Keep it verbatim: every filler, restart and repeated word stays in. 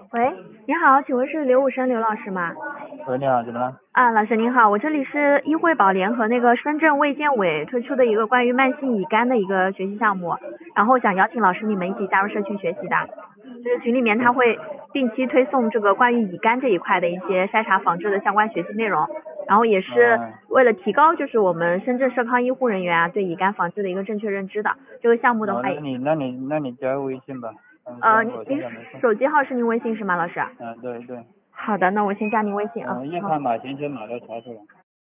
喂，你好，请问是刘武生刘老师吗？ 喂，你好，怎么了？ 啊，老师您好，我这里是医惠保联和那个深圳卫健委推出的一个关于慢性乙肝的一个学习项目，然后想邀请老师你们一起加入社区学习的。就是群里面他会定期推送这个关于乙肝这一块的一些筛查防治的相关学习内容，然后也是哦， 为了提高就是我们深圳社康医护人员啊对乙肝防治的一个正确认知的。这个项目的哦， 话， 那你那你那你加个微信吧，嗯，虽呃， 然我现您您在没空。 手机号是您微信是吗，老师？ 嗯，对对， 好的，那我先加您微信啊。 嗯，叶好。 康马先生马都查出来。